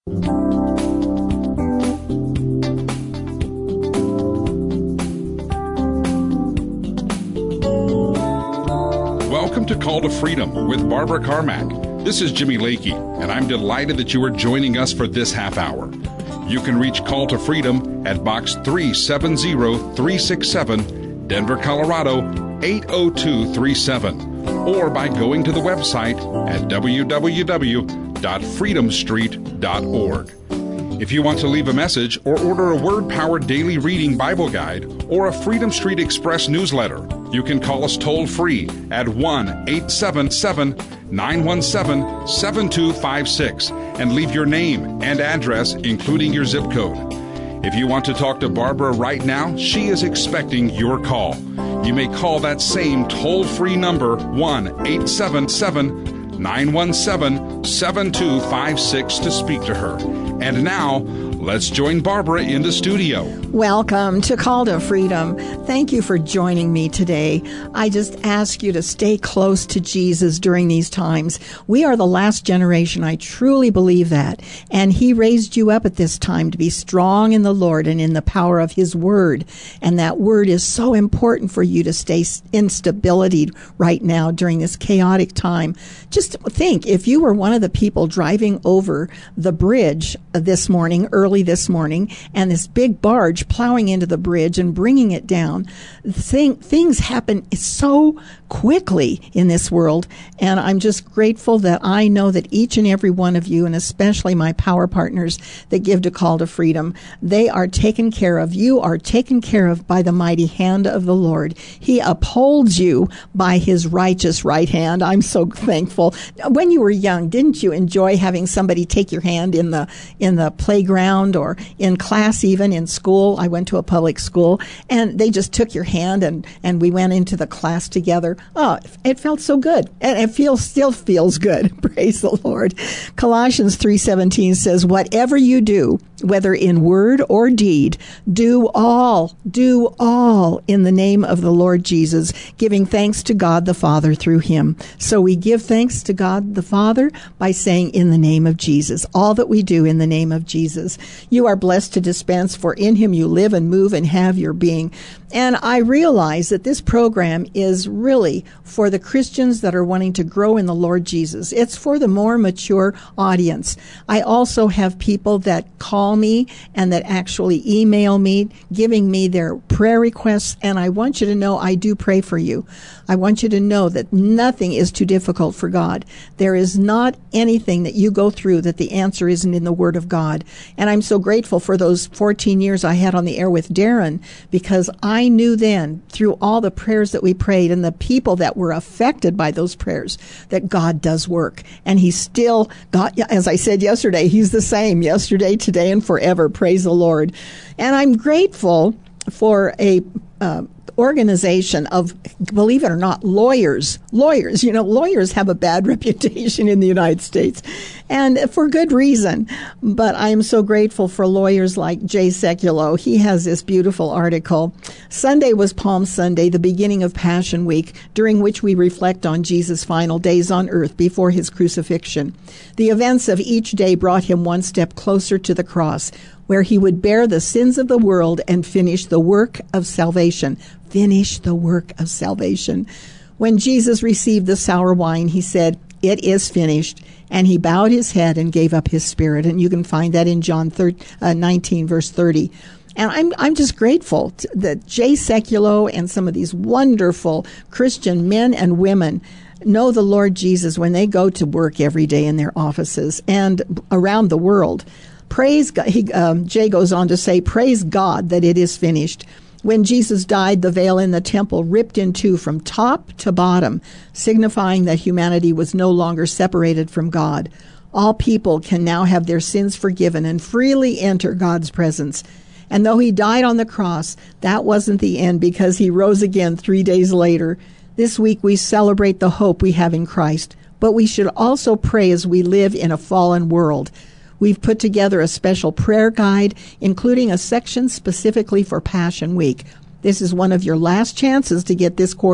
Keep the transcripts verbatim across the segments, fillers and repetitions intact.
Welcome to Call to Freedom with Barbara Carmack. This is Jimmy Lakey, and I'm delighted that you are joining us for this half hour. You can reach Call to Freedom at Box three seven zero three six seven, Denver, Colorado eight oh two three seven, or by going to the website at w w w dot freedom street dot org. If you want to leave a message or order a Word-powered daily reading Bible guide or a Freedom Street Express newsletter, you can call us toll-free at one eight seven seven, nine one seven, seven two five six and leave your name and address, including your zip code. If you want to talk to Barbara right now, she is expecting your call. You may call that same toll-free number, one eight seven seven, nine one seven, seven two five six, to speak to her. And now, let's join Barbara in the studio. Welcome to Call to Freedom. Thank you for joining me today. I just ask you to stay close to Jesus during these times. We are the last generation. I truly believe that. And He raised you up at this time to be strong in the Lord and in the power of His Word. And that Word is so important for you to stay in stability right now during this chaotic time. Just think, if you were one of the people driving over the bridge this morning, early this morning, and this big barge plowing into the bridge and bringing it down. Thing, things happen so quickly in this world, and I'm just grateful that I know that each and every one of you, and especially my power partners that give to Call to Freedom, they are taken care of. You are taken care of by the mighty hand of the Lord. He upholds you by His righteous right hand. I'm so thankful. When you were young, didn't you enjoy having somebody take your hand in the in the playground or in class, even in school? I went to a public school, and they just took your hand, and, and we went into the class together. Oh, it felt so good, and it feels still feels good. Praise the Lord. Colossians three seventeen says, whatever you do, whether in word or deed, do all, do all in the name of the Lord Jesus, giving thanks to God the Father through Him. So we give thanks to God the Father by saying, in the name of Jesus. All that we do in the name of Jesus. You are blessed to dispense, for in Him you live and move and have your being. And I realize that this program is really for the Christians that are wanting to grow in the Lord Jesus. It's for the more mature audience. I also have people that call me and that actually email me, giving me their prayer requests. And I want you to know I do pray for you. I want you to know that nothing is too difficult for God. There is not anything that you go through that the answer isn't in the Word of God. And I'm so grateful for those fourteen years I had on the air with Darren, because I knew then, through all the prayers that we prayed and the people that were affected by those prayers, that God does work. And He's still, God, as I said yesterday, He's the same yesterday, today, and forever. Praise the Lord. And I'm grateful for a uh, organization of, believe it or not, lawyers. Lawyers, you know, lawyers have a bad reputation in the United States, and for good reason. But I am so grateful for lawyers like Jay Sekulow. He has this beautiful article. Sunday was Palm Sunday, the beginning of Passion Week, during which we reflect on Jesus' final days on earth before His crucifixion. The events of each day brought Him one step closer to the cross, where He would bear the sins of the world and finish the work of salvation. Finish the work of salvation. When Jesus received the sour wine, He said, "It is finished." And He bowed His head and gave up His spirit. And you can find that in John nineteen, verse thirty. And I'm I'm just grateful to, that Jay Sekulow and some of these wonderful Christian men and women know the Lord Jesus when they go to work every day in their offices and around the world. Praise God. He, um, Jay goes on to say, praise God that it is finished. When Jesus died, the veil in the temple ripped in two from top to bottom, signifying that humanity was no longer separated from God. All people can now have their sins forgiven and freely enter God's presence. And though He died on the cross, that wasn't the end, because He rose again three days later. This week we celebrate the hope we have in Christ, but we should also pray as we live in a fallen world. We've put together a special prayer guide, including a section specifically for Passion Week. This is one of your last chances to get this quarter's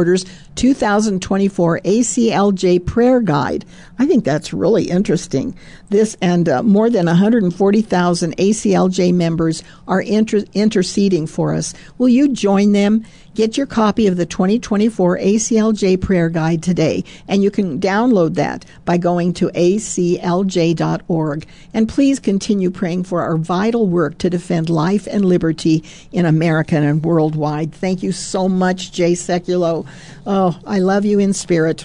two thousand twenty-four A C L J Prayer Guide. I think that's really interesting. This and uh, more than one hundred forty thousand A C L J members are inter- interceding for us. Will you join them? Get your copy of the twenty twenty-four A C L J Prayer Guide today, and you can download that by going to A C L J dot org. And please continue praying for our vital work to defend life and liberty in America and worldwide. Thank you so much, Jay Sekulow. Oh, I love you in spirit.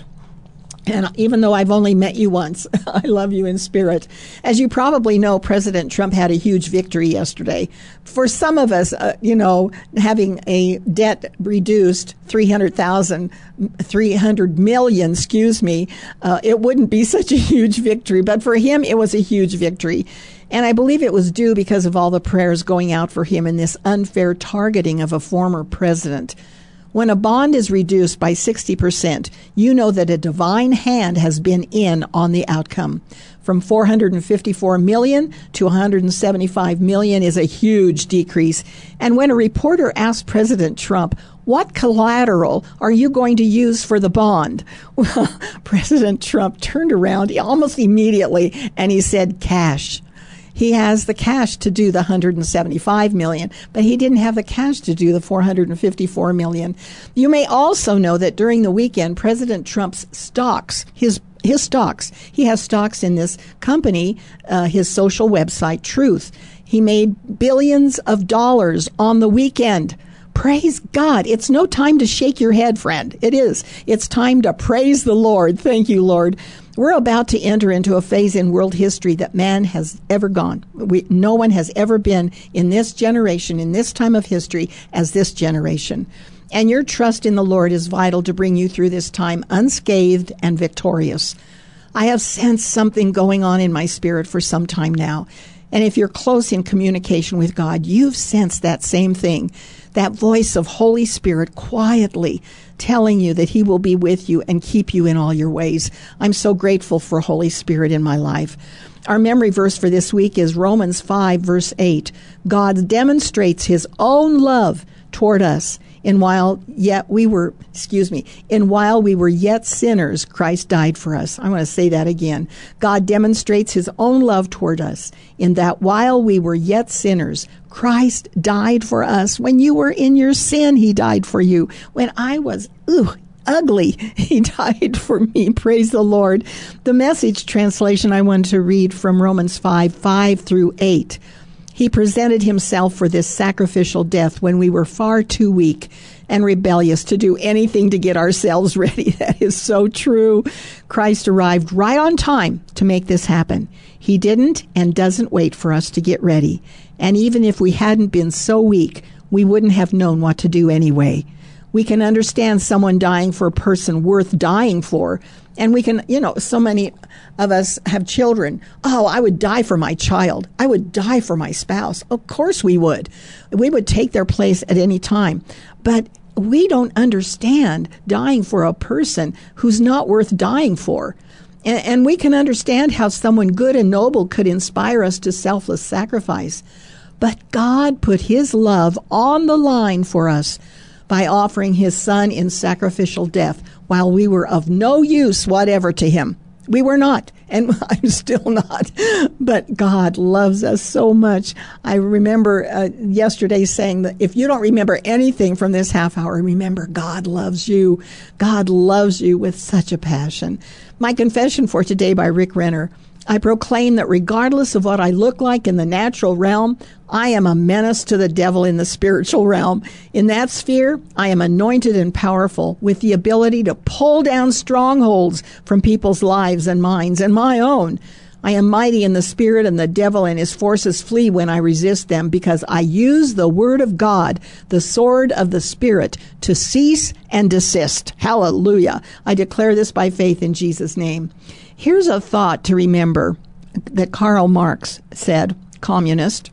And even though I've only met you once, I love you in spirit. As you probably know, President Trump had a huge victory yesterday. For some of us, uh, you know, having a debt reduced three hundred thousand, three hundred million, excuse me, uh, it wouldn't be such a huge victory. But for him, it was a huge victory. And I believe it was due because of all the prayers going out for him in this unfair targeting of a former president. When a bond is reduced by sixty percent, you know that a divine hand has been in on the outcome. From four hundred fifty-four million to one hundred seventy-five million is a huge decrease. And when a reporter asked President Trump, what collateral are you going to use for the bond? Well, President Trump turned around almost immediately and he said, cash. He has the cash to do the one hundred seventy-five million, but he didn't have the cash to do the four hundred fifty-four million. You may also know that during the weekend, President Trump's stocks, his his stocks, he has stocks in this company, uh, his social website, Truth. He made billions of dollars on the weekend. Praise God. It's no time to shake your head, friend. It is. It's time to praise the Lord. Thank you, Lord. We're about to enter into a phase in world history that man has ever gone. We, no one has ever been in this generation, in this time of history, as this generation. And your trust in the Lord is vital to bring you through this time unscathed and victorious. I have sensed something going on in my spirit for some time now. And if you're close in communication with God, you've sensed that same thing, that voice of Holy Spirit quietly telling you that he will be with you and keep you in all your ways. I'm so grateful for Holy Spirit in my life. Our memory verse for this week is Romans five, verse eight. God demonstrates his own love toward us. And while yet we were, excuse me, and while we were yet sinners, Christ died for us. I want to say that again. God demonstrates his own love toward us in that while we were yet sinners, Christ died for us. When you were in your sin, he died for you. When I was, ooh, ugly, he died for me. Praise the Lord. The Message translation I want to read from Romans five, five through eight. He presented himself for this sacrificial death when we were far too weak and rebellious to do anything to get ourselves ready. That is so true. Christ arrived right on time to make this happen. He didn't and doesn't wait for us to get ready. And even if we hadn't been so weak, we wouldn't have known what to do anyway. We can understand someone dying for a person worth dying for. And we can, you know, so many of us have children. Oh, I would die for my child. I would die for my spouse. Of course we would. We would take their place at any time. But we don't understand dying for a person who's not worth dying for. And, and we can understand how someone good and noble could inspire us to selfless sacrifice. But God put his love on the line for us by offering his son in sacrificial death while we were of no use whatever to him. We were not, and I'm still not, but God loves us so much. I remember uh, yesterday saying that if you don't remember anything from this half hour, remember God loves you. God loves you with such a passion. My confession for today by Rick Renner. I proclaim that regardless of what I look like in the natural realm, I am a menace to the devil in the spiritual realm. In that sphere, I am anointed and powerful with the ability to pull down strongholds from people's lives and minds and my own. I am mighty in the spirit, and the devil and his forces flee when I resist them, because I use the word of God, the sword of the Spirit, to cease and desist. Hallelujah. I declare this by faith in Jesus' name. Here's a thought to remember that Karl Marx said, communist.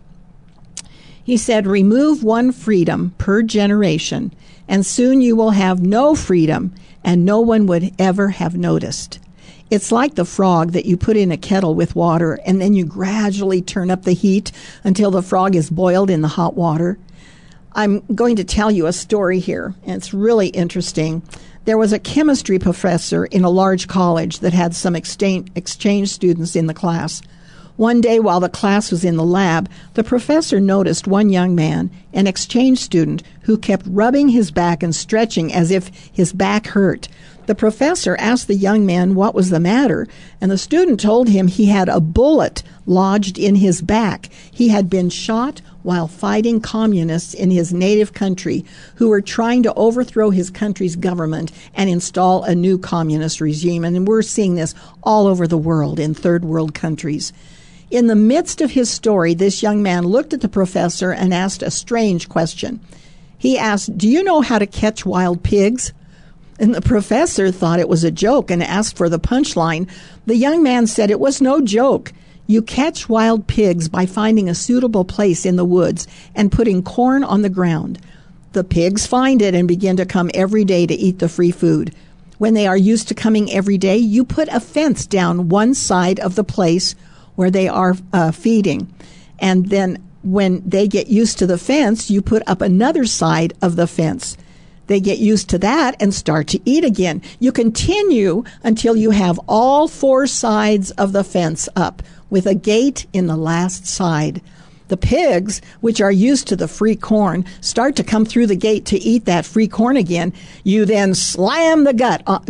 He said, remove one freedom per generation, and soon you will have no freedom, and no one would ever have noticed. It's like the frog that you put in a kettle with water, and then you gradually turn up the heat until the frog is boiled in the hot water. I'm going to tell you a story here, and it's really interesting. There was a chemistry professor in a large college that had some exchange, exchange students in the class. One day while the class was in the lab, the professor noticed one young man, an exchange student, who kept rubbing his back and stretching as if his back hurt. The professor asked the young man what was the matter, and the student told him he had a bullet lodged in his back. He had been shot while fighting communists in his native country who were trying to overthrow his country's government and install a new communist regime. And we're seeing this all over the world in third world countries. In the midst of his story, this young man looked at the professor and asked a strange question. He asked, "Do you know how to catch wild pigs?" And the professor thought it was a joke and asked for the punchline. The young man said it was no joke. You catch wild pigs by finding a suitable place in the woods and putting corn on the ground. The pigs find it and begin to come every day to eat the free food. When they are used to coming every day, you put a fence down one side of the place where they are uh, feeding. And then when they get used to the fence, you put up another side of the fence. They get used to that and start to eat again. You continue until you have all four sides of the fence up with a gate in the last side. The pigs, which are used to the free corn, start to come through the gate to eat that free corn again. You then slam the gut, on,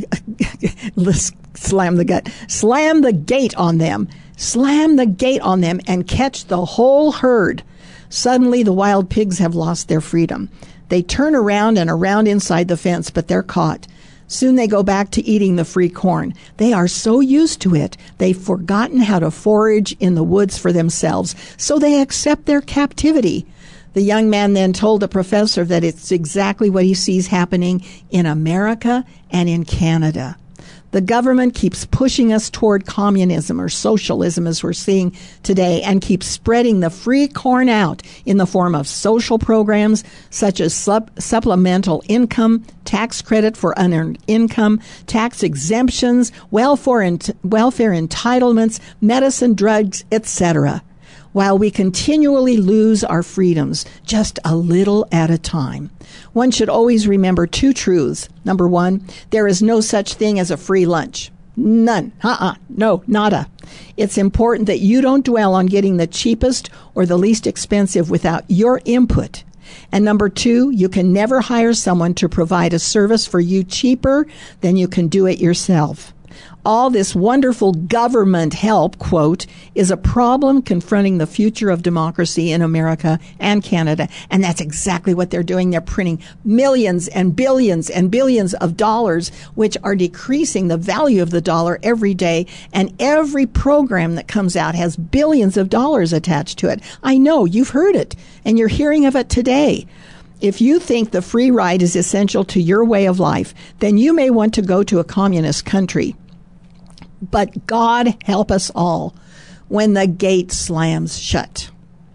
slam the gut, slam the gate on them, slam the gate on them and catch the whole herd. Suddenly the wild pigs have lost their freedom. They turn around and around inside the fence, but they're caught. Soon they go back to eating the free corn. They are so used to it, they've forgotten how to forage in the woods for themselves, so they accept their captivity. The young man then told the professor that it's exactly what he sees happening in America and in Canada. The government keeps pushing us toward communism or socialism, as we're seeing today, and keeps spreading the free corn out in the form of social programs such as sup- supplemental income, tax credit for unearned income, tax exemptions, welfare, ent- welfare entitlements, medicine, drugs, et cetera, while we continually lose our freedoms just a little at a time. One should always remember two truths. Number one, there is no such thing as a free lunch. None. Uh-uh. No, nada. It's important that you don't dwell on getting the cheapest or the least expensive without your input. And number two, you can never hire someone to provide a service for you cheaper than you can do it yourself. All this wonderful government help, quote, is a problem confronting the future of democracy in America and Canada. And that's exactly what they're doing. They're printing millions and billions and billions of dollars, which are decreasing the value of the dollar every day. And every program that comes out has billions of dollars attached to it. I know, you've heard it, and you're hearing of it today. If you think the free ride is essential to your way of life, then you may want to go to a communist country. But God help us all when the gate slams shut.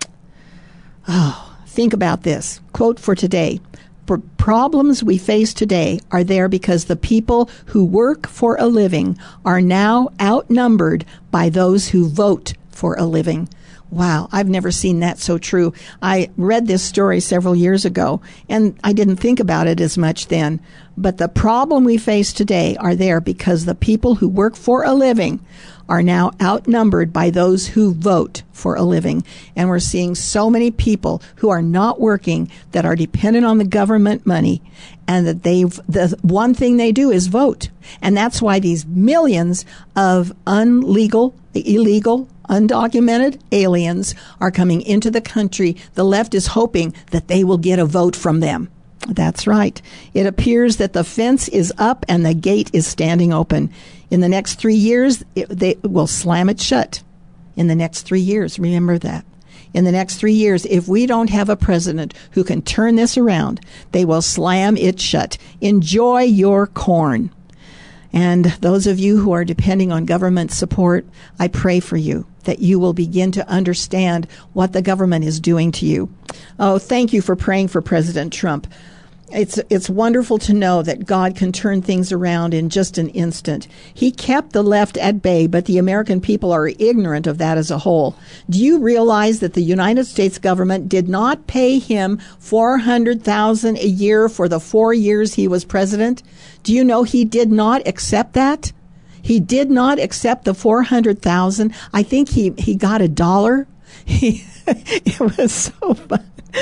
Oh, think about this. Quote for today. For problems we face today are there because the people who work for a living are now outnumbered by those who vote for a living. Wow, I've never seen that so true. I read this story several years ago, and I didn't think about it as much then. But the problem we face today are there because the people who work for a living are now outnumbered by those who vote for a living. And we're seeing so many people who are not working that are dependent on the government money, and that they've, the one thing they do is vote. And that's why these millions of unlegal, illegal, undocumented aliens are coming into the country. The left is hoping that they will get a vote from them. That's right. It appears that the fence is up and the gate is standing open. In the next three years, it, they will slam it shut. In the next three years, remember that. In the next three years, if we don't have a president who can turn this around, they will slam it shut. Enjoy your corn. And those of you who are depending on government support, I pray for you that you will begin to understand what the government is doing to you. Oh, thank you for praying for President Trump. It's it's wonderful to know that God can turn things around in just an instant. He kept the left at bay, but the American people are ignorant of that as a whole. Do you realize that the United States government did not pay him four hundred thousand dollars a year for the four years he was president? Do you know he did not accept that? He did not accept the four hundred thousand dollars. I think he, he got a dollar. He, it was so fun.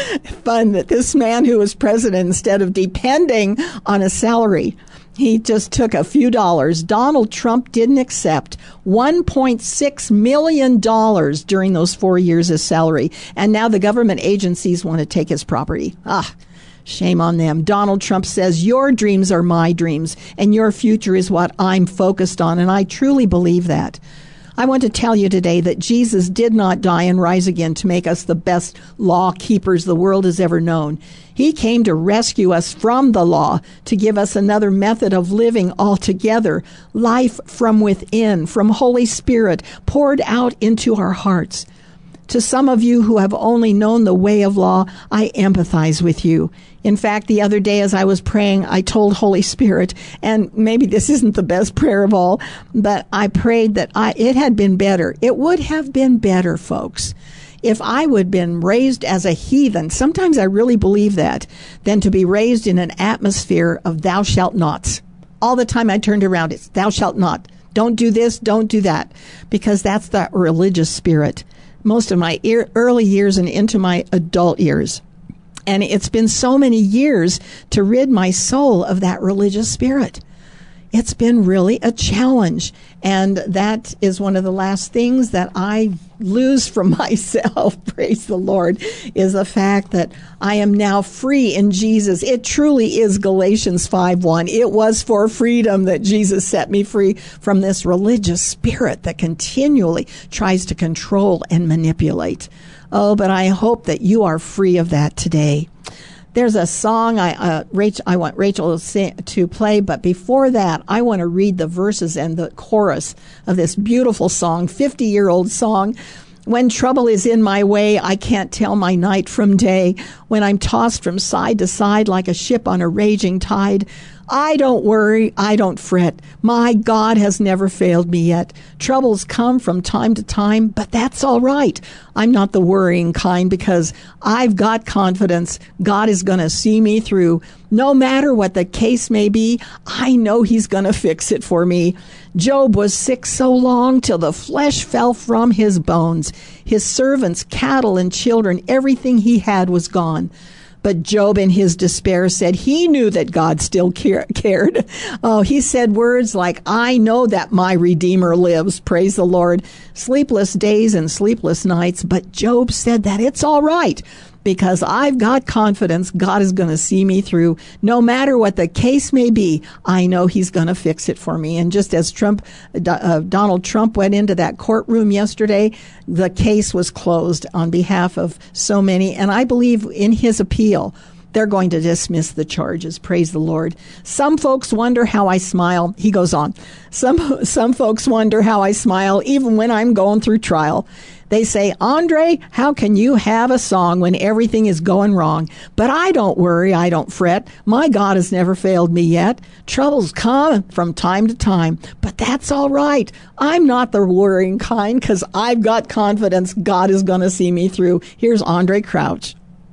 Fun that this man who was president, instead of depending on a salary, he just took a few dollars. Donald Trump didn't accept one point six million dollars during those four years as salary. And now the government agencies want to take his property. Ah, shame on them. Donald Trump says, your dreams are my dreams, and your future is what I'm focused on. And I truly believe that. I want to tell you today that Jesus did not die and rise again to make us the best law keepers the world has ever known. He came to rescue us from the law, to give us another method of living altogether, life from within, from Holy Spirit poured out into our hearts. To some of you who have only known the way of law, I empathize with you. In fact, the other day as I was praying, I told Holy Spirit, and maybe this isn't the best prayer of all, but I prayed that I, it had been better. It would have been better, folks, if I would have been raised as a heathen. Sometimes I really believe that, than to be raised in an atmosphere of thou shalt nots. All the time I turned around, it's thou shalt not. Don't do this, don't do that, because that's the religious spirit. Most of my early years and into my adult years. And it's been so many years to rid my soul of that religious spirit. It's been really a challenge. And that is one of the last things that I lose from myself, praise the Lord, is the fact that I am now free in Jesus. It truly is Galatians five one. It was for freedom that Jesus set me free from this religious spirit that continually tries to control and manipulate. Oh, but I hope that you are free of that today. There's a song I uh, Rachel, I want Rachel to, sing, to play, but before that, I want to read the verses and the chorus of this beautiful song, fifty-year-old song. When trouble is in my way, I can't tell my night from day. When I'm tossed from side to side like a ship on a raging tide, I don't worry, I don't fret. My God has never failed me yet. Troubles come from time to time, but that's all right. I'm not the worrying kind because I've got confidence. God is going to see me through. No matter what the case may be, I know he's going to fix it for me. Job was sick so long till the flesh fell from his bones. His servants, cattle, and children, everything he had was gone. But Job in his despair said he knew that God still cared. Oh, he said words like, I know that my Redeemer lives, praise the Lord. Sleepless days and sleepless nights, but Job said that it's all right because I've got confidence God is going to see me through. No matter what the case may be, I know he's going to fix it for me. And just as Trump, uh, Donald Trump went into that courtroom yesterday, the case was closed on behalf of so many. And I believe in his appeal, they're going to dismiss the charges. Praise the Lord. Some folks wonder how I smile. He goes on. Some, some folks wonder how I smile even when I'm going through trial. They say, Andre, how can you have a song when everything is going wrong? But I don't worry, I don't fret. My God has never failed me yet. Troubles come from time to time, but that's all right. I'm not the worrying kind because I've got confidence God is going to see me through. Here's Andre Crouch.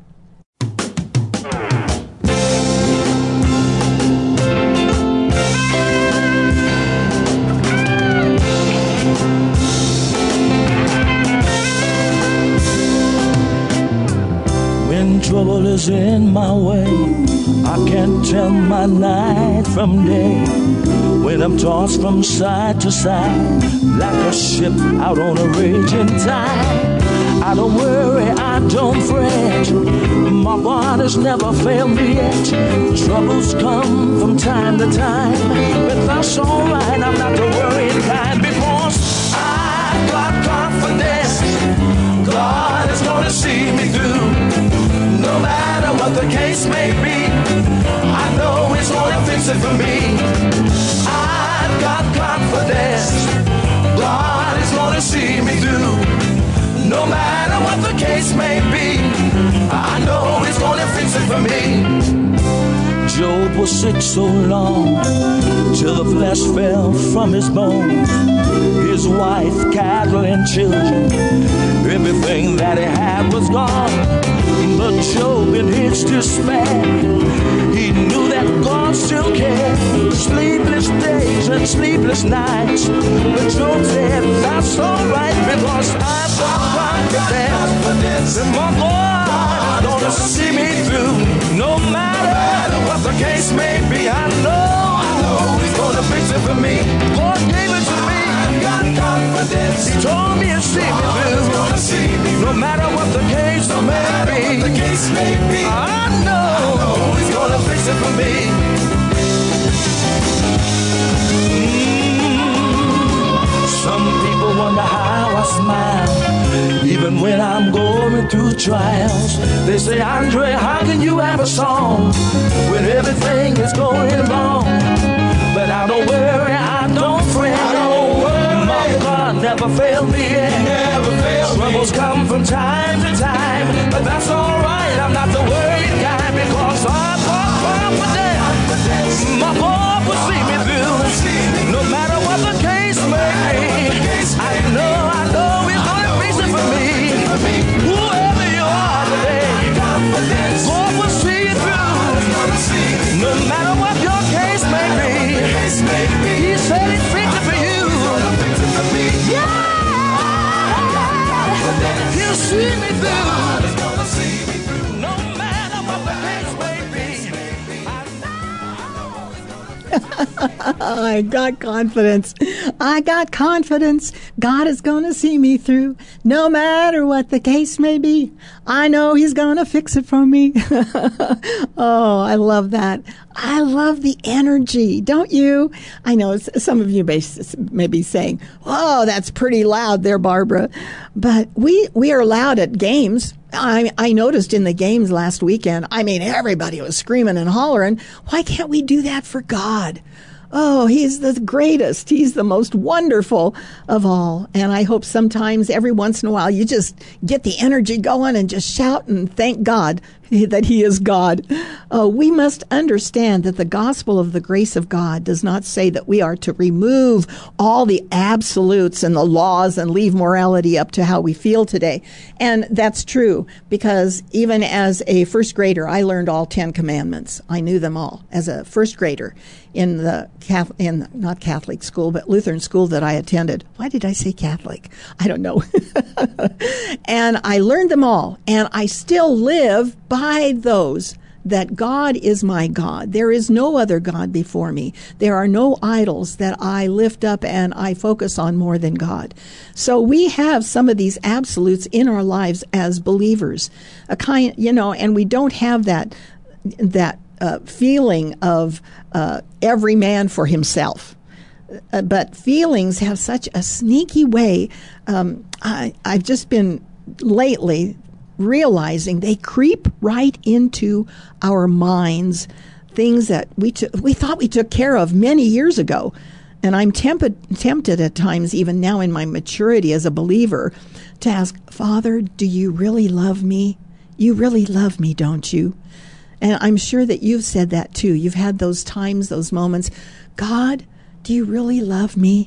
Trouble is in my way, I can't tell my night from day. When I'm tossed from side to side like a ship out on a raging tide, I don't worry, I don't fret. My God has never failed me yet. Troubles come from time to time, but that's alright, I'm not the worrying kind because I've got confidence. God is gonna see me through. No matter what the case may be, I know he's gonna fix it for me. I've got confidence. God is gonna see me through. No matter what the case may be, I know he's gonna fix it for me. Job was sick so long till the flesh fell from his bones. His wife, cattle, and children, everything that he had was gone. But Job, in his despair, he knew that God still cared. Sleepless days and sleepless nights, but Job said, that's all right, because I've got confidence that my God is gonna see me through. No matter what the case may be, I know, I know He's gonna fix it for me. God gave it to me. I've got confidence. He told me to see me through. No matter what the case may be, the case may be, I know, I know He's gonna fix it for me. Mm, some people wonder how I smile, even when I'm going through trials. They say, Andre, how can you have a song when everything is going wrong? But I don't worry, I don't fret. I don't worry. My God never failed me yet. Never failed Troubles me. Come from time to time, but that's all right. I'm not the worried guy, because I've got confidence. My God will see me through. No matter what the case may be, I know, I know He's gonna fix it for me. Whoever you are today, God will see you through. No matter what your case may be, He said He'd fix it for you. Yeah, He'll see me through. No matter what the case may be, I got confidence. I got confidence. God is going to see me through. No matter what the case may be, I know He's going to fix it for me. Oh, I love that. I love the energy, don't you? I know some of you may, may be saying, "Oh, that's pretty loud there, Barbara." But we we are loud at games. I, I noticed in the games last weekend, I mean, everybody was screaming and hollering. Why can't we do that for God? Oh, He's the greatest. He's the most wonderful of all. And I hope sometimes, every once in a while, you just get the energy going and just shout and thank God that He is God. Oh, we must understand that the gospel of the grace of God does not say that we are to remove all the absolutes and the laws and leave morality up to how we feel today. And that's true, because even as a first grader, I learned all Ten Commandments. I knew them all as a first grader in the Catholic, in not Catholic school, but Lutheran school that I attended. Why did I say Catholic? I don't know. And I learned them all, and I still live by those, that God is my God. There is no other God before me. There are no idols that I lift up and I focus on more than God. So we have some of these absolutes in our lives as believers, a kind, you know, and we don't have that, that uh, feeling of uh, every man for himself. Uh, but feelings have such a sneaky way. Um, I, I've just been lately realizing they creep right into our minds, things that we t- we thought we took care of many years ago. And I'm tempted, tempted at times, even now in my maturity as a believer, to ask, Father, do you really love me? You really love me, don't you? And I'm sure that you've said that too. You've had those times, those moments. God, do you really love me?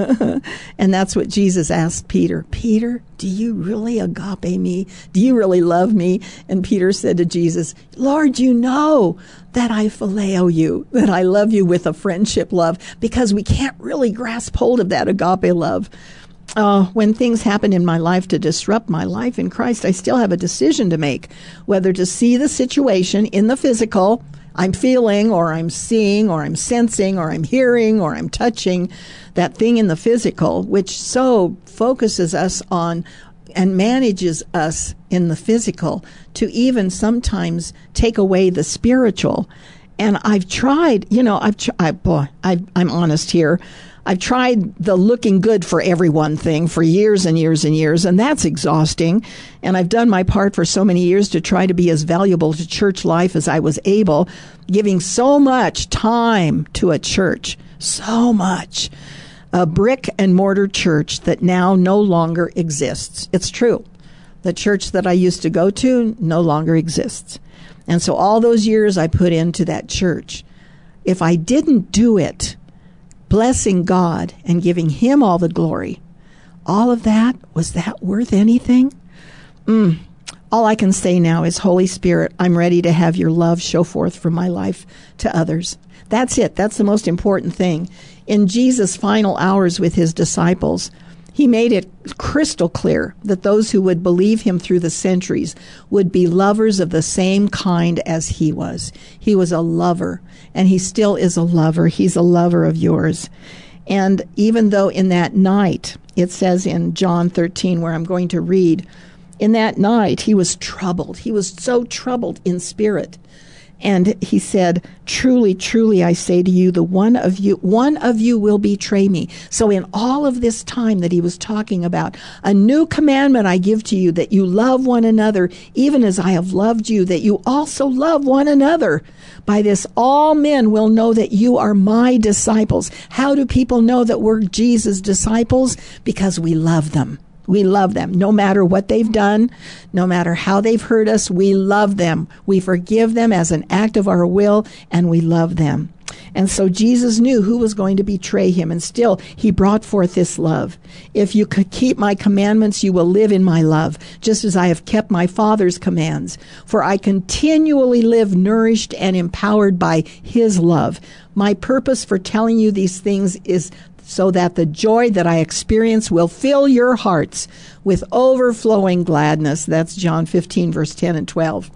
And that's what Jesus asked Peter. Peter, do you really agape me? Do you really love me? And Peter said to Jesus, Lord, you know that I phileo you, that I love you with a friendship love, because we can't really grasp hold of that agape love. Uh, when things happen in my life to disrupt my life in Christ, I still have a decision to make, whether to see the situation in the physical, I'm feeling, or I'm seeing, or I'm sensing, or I'm hearing, or I'm touching, that thing in the physical, which so focuses us on and manages us in the physical, to even sometimes take away the spiritual. And I've tried, you know, I've, I, boy, I, I'm honest here. I've tried the looking good for everyone thing for years and years and years, and that's exhausting. And I've done my part for so many years to try to be as valuable to church life as I was able, giving so much time to a church, so much. A brick and mortar church that now no longer exists. It's true. The church that I used to go to no longer exists. And so all those years I put into that church, if I didn't do it, blessing God and giving Him all the glory, all of that, was that worth anything? Mm. All I can say now is, Holy Spirit, I'm ready to have your love show forth from my life to others. That's it. That's the most important thing. In Jesus' final hours with His disciples, He made it crystal clear that those who would believe Him through the centuries would be lovers of the same kind as He was. He was a lover, and He still is a lover. He's a lover of yours. And even though in that night, it says in John thirteen, where I'm going to read, in that night He was troubled. He was so troubled in spirit. And He said, truly, truly, I say to you, the one of you, one of you will betray me. So in all of this time that He was talking about, a new commandment I give to you, that you love one another, even as I have loved you, that you also love one another. By this, all men will know that you are my disciples. How do people know that we're Jesus' disciples? Because we love them. We love them. No matter what they've done, no matter how they've hurt us, we love them. We forgive them as an act of our will, and we love them. And so Jesus knew who was going to betray Him, and still He brought forth this love. If you could keep my commandments, you will live in my love, just as I have kept my Father's commands. For I continually live nourished and empowered by His love. My purpose for telling you these things is so that the joy that I experience will fill your hearts with overflowing gladness. That's John fifteen, verse ten and twelve.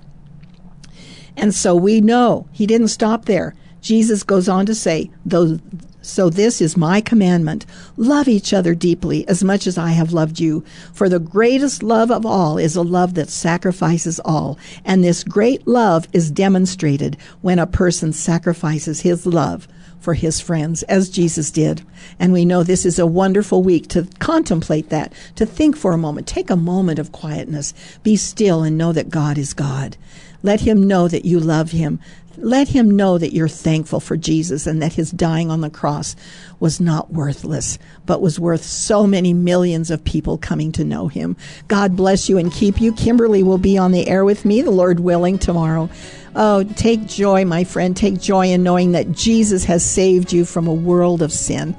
And so we know He didn't stop there. Jesus goes on to say, though, so this is my commandment, love each other deeply as much as I have loved you. For the greatest love of all is a love that sacrifices all. And this great love is demonstrated when a person sacrifices his love for his friends, as Jesus did. And we know this is a wonderful week to contemplate that, to think for a moment. Take a moment of quietness. Be still and know that God is God. Let Him know that you love Him. Let Him know that you're thankful for Jesus and that His dying on the cross was not worthless, but was worth so many millions of people coming to know Him. God bless you and keep you. Kimberly will be on the air with me, the Lord willing, tomorrow. Oh, take joy, my friend. Take joy in knowing that Jesus has saved you from a world of sin.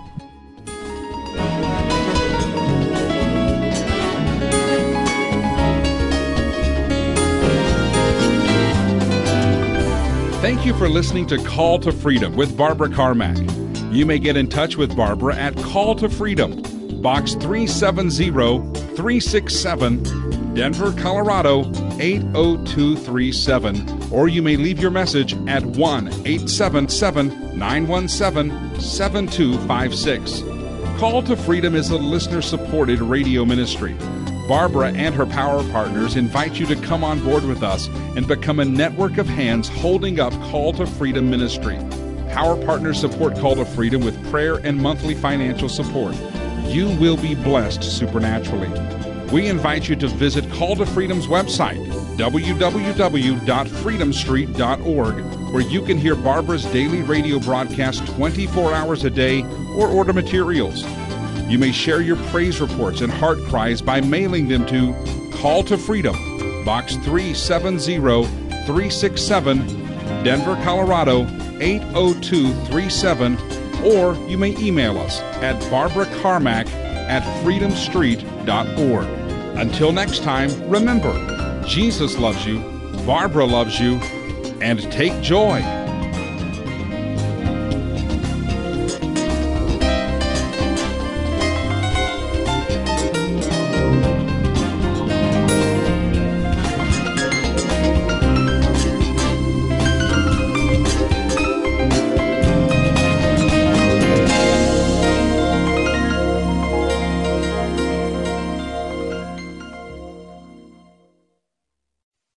Thank you for listening to Call to Freedom with Barbara Carmack. You may get in touch with Barbara at Call to Freedom, Box three seven zero, three six seven, Denver, Colorado eight oh two three seven, or you may leave your message at one eight seven seven, nine one seven, seven two five six. Call to Freedom is a listener-supported radio ministry. Barbara and her power partners invite you to come on board with us and become a network of hands holding up Call to Freedom ministry. Power partners support Call to Freedom with prayer and monthly financial support. You will be blessed supernaturally. We invite you to visit Call to Freedom's website, w w w dot freedom street dot org, where you can hear Barbara's daily radio broadcast twenty-four hours a day or order materials. You may share your praise reports and heart cries by mailing them to Call to Freedom, Box three seven zero, three six seven, Denver, Colorado eight oh two three seven, or you may email us at barbara carmack at freedom street dot org. Until next time, remember, Jesus loves you, Barbara loves you, and take joy